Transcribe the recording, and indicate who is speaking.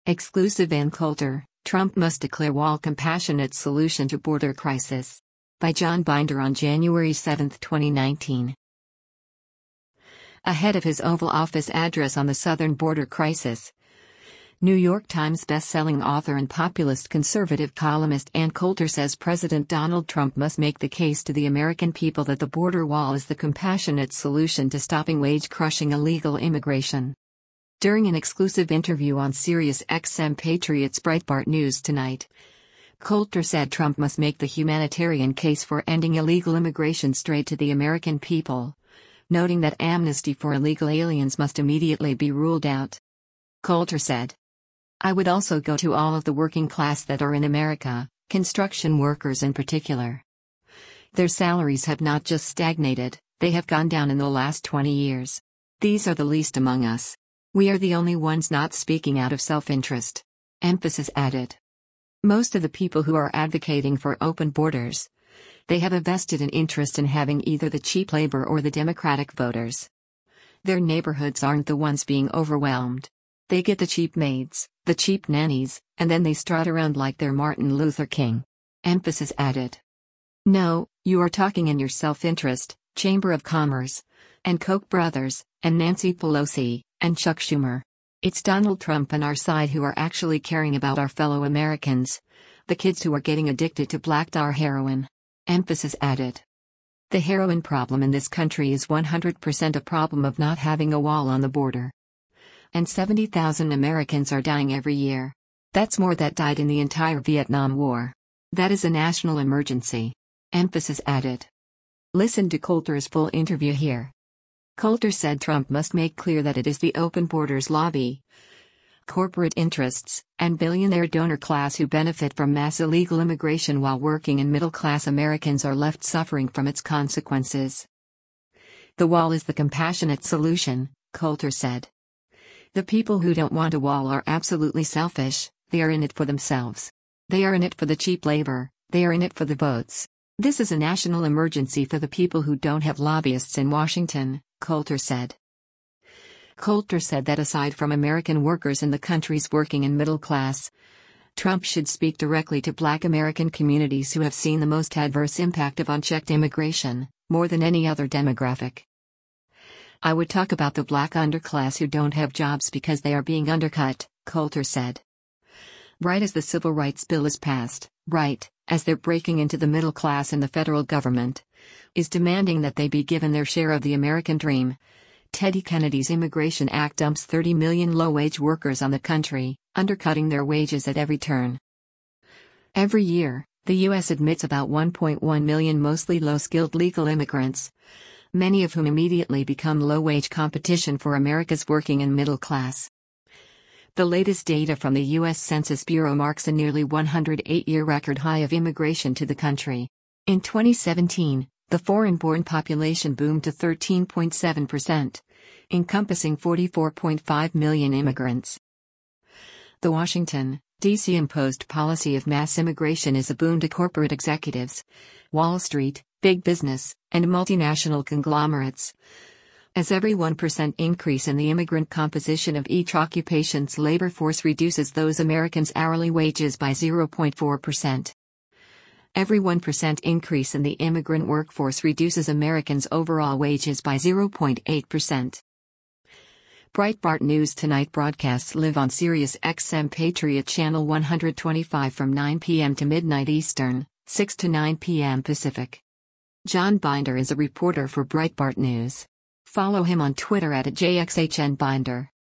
Speaker 1: Exclusive Ann Coulter, Trump must declare wall compassionate solution to border crisis. By John Binder on January 7, 2019. Ahead of his Oval Office address on the southern border crisis, New York Times best-selling author and populist conservative columnist Ann Coulter says President Donald Trump must make the case to the American people that the border wall is the compassionate solution to stopping wage-crushing illegal immigration. During an exclusive interview on Sirius XM Patriot's Breitbart News Tonight, Coulter said Trump must make the humanitarian case for ending illegal immigration straight to the American people, noting that amnesty for illegal aliens must immediately be ruled out. Coulter said, "I would also go to all of the working class that are in America, construction workers in particular. Their salaries have not just stagnated, they have gone down in the last 20 years. These are the least among us. We are the only ones not speaking out of self-interest." Emphasis added. Most of the people who are advocating for open borders, they have a vested interest in having either the cheap labor or the Democratic voters. Their neighborhoods aren't the ones being overwhelmed. They get the cheap maids, the cheap nannies, and then they strut around like they're Martin Luther King. Emphasis added. No, you are talking in your self-interest, Chamber of Commerce, and Koch brothers, and Nancy Pelosi, and Chuck Schumer. It's Donald Trump and our side who are actually caring about our fellow Americans, the kids who are getting addicted to black tar heroin. Emphasis added. The heroin problem in this country is 100% a problem of not having a wall on the border. And 70,000 Americans are dying every year. That's more that died in the entire Vietnam War. That is a national emergency. Emphasis added. Listen to Coulter's full interview here. Coulter said Trump must make clear that it is the open borders lobby, corporate interests, and billionaire donor class who benefit from mass illegal immigration while working and middle-class Americans are left suffering from its consequences. The wall is the compassionate solution, Coulter said. The people who don't want a wall are absolutely selfish, they are in it for themselves. They are in it for the cheap labor, they are in it for the votes. This is a national emergency for the people who don't have lobbyists in Washington, Coulter said. Coulter said that aside from American workers in the country's working and middle class, Trump should speak directly to Black American communities who have seen the most adverse impact of unchecked immigration, more than any other demographic. I would talk about the Black underclass who don't have jobs because they are being undercut, Coulter said. Right as the Civil Rights Bill is passed, right, as they're breaking into the middle class and the federal government is demanding that they be given their share of the American dream, Teddy Kennedy's Immigration Act dumps 30 million low-wage workers on the country, undercutting their wages at every turn. Every year, the U.S. admits about 1.1 million mostly low-skilled legal immigrants, many of whom immediately become low-wage competition for America's working and middle class. The latest data from the U.S. Census Bureau marks a nearly 108-year record high of immigration to the country. In 2017, the foreign-born population boomed to 13.7%, encompassing 44.5 million immigrants. The Washington, D.C. imposed policy of mass immigration is a boon to corporate executives, Wall Street, big business, and multinational conglomerates, as every 1% increase in the immigrant composition of each occupation's labor force reduces those Americans' hourly wages by 0.4%. Every 1% increase in the immigrant workforce reduces Americans' overall wages by 0.8%. Breitbart News Tonight broadcasts live on Sirius XM Patriot Channel 125 from 9 p.m. to midnight Eastern, 6 to 9 p.m. Pacific. John Binder is a reporter for Breitbart News. Follow him on Twitter @JXHNBinder.